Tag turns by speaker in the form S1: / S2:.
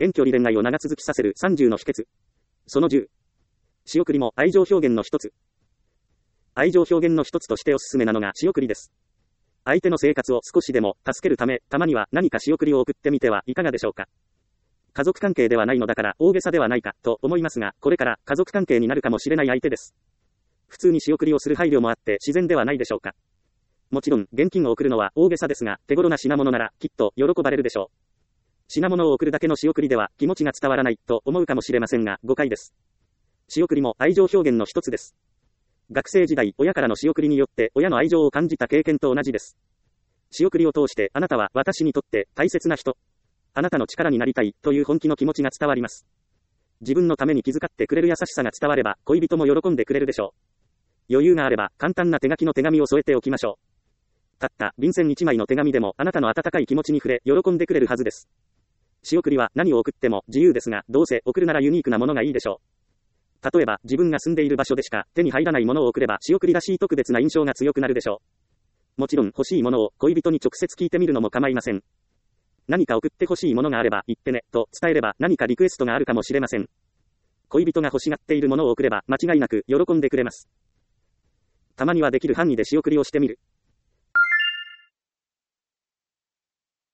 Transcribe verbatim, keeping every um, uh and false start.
S1: 遠距離恋愛を長続きさせるさんじゅうの秘訣。そのじゅう。仕送りも愛情表現の一つ。愛情表現の一つとしておすすめなのが仕送りです。相手の生活を少しでも助けるため、たまには何か仕送りを送ってみてはいかがでしょうか。家族関係ではないのだから大げさではないかと思いますが、これから家族関係になるかもしれない相手です。普通に仕送りをする配慮もあって自然ではないでしょうか。もちろん現金を送るのは大げさですが、手頃な品物ならきっと喜ばれるでしょう。品物を送るだけの仕送りでは気持ちが伝わらないと思うかもしれませんが、誤解です。仕送りも愛情表現の一つです。学生時代、親からの仕送りによって親の愛情を感じた経験と同じです。仕送りを通してあなたは私にとって大切な人、あなたの力になりたいという本気の気持ちが伝わります。自分のために気遣ってくれる優しさが伝われば恋人も喜んでくれるでしょう。余裕があれば簡単な手書きの手紙を添えておきましょう。たった便箋いちまいの手紙でもあなたの温かい気持ちに触れ喜んでくれるはずです。仕送りは何を送っても自由ですが、どうせ送るならユニークなものがいいでしょう。例えば自分が住んでいる場所でしか手に入らないものを送れば仕送りらしい特別な印象が強くなるでしょう。もちろん欲しいものを恋人に直接聞いてみるのも構いません。何か送って欲しいものがあれば言ってねと伝えれば何かリクエストがあるかもしれません。恋人が欲しがっているものを送れば間違いなく喜んでくれます。たまにはできる範囲で仕送りをしてみる。